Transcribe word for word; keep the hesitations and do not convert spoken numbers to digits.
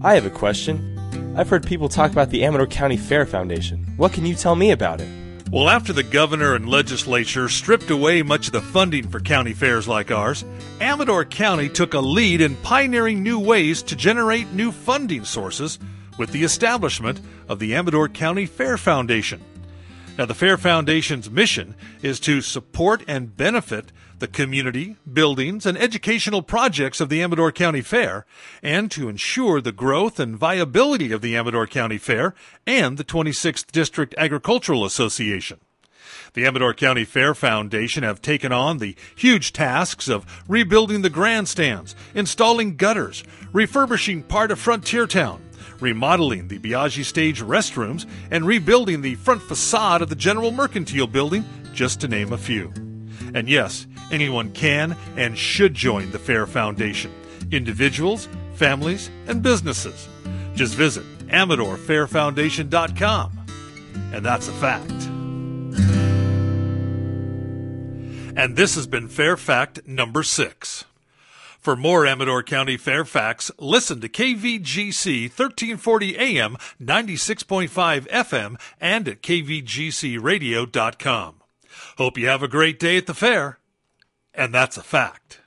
I have a question. I've heard people talk about the Amador County Fair Foundation. What can you tell me about it? Well, after the governor and legislature stripped away much of the funding for county fairs like ours, Amador County took a lead in pioneering new ways to generate new funding sources with the establishment of the Amador County Fair Foundation. Now, the Fair Foundation's mission is to support and benefit the community, buildings, and educational projects of the Amador County Fair, and to ensure the growth and viability of the Amador County Fair and the twenty-sixth District Agricultural Association. The Amador County Fair Foundation have taken on the huge tasks of rebuilding the grandstands, installing gutters, refurbishing part of Frontier Town, remodeling the Biaggi Stage restrooms, and rebuilding the front facade of the General Mercantile Building, just to name a few. And yes, anyone can and should join the Fair Foundation. Individuals, families, and businesses. Just visit amador fair foundation dot com. And that's a fact. And this has been Fair Fact number six. For more Amador County Fair Facts, listen to K V G C thirteen forty A M, ninety-six point five F M, and at k v g c radio dot com. Hope you have a great day at the fair. And that's a fact.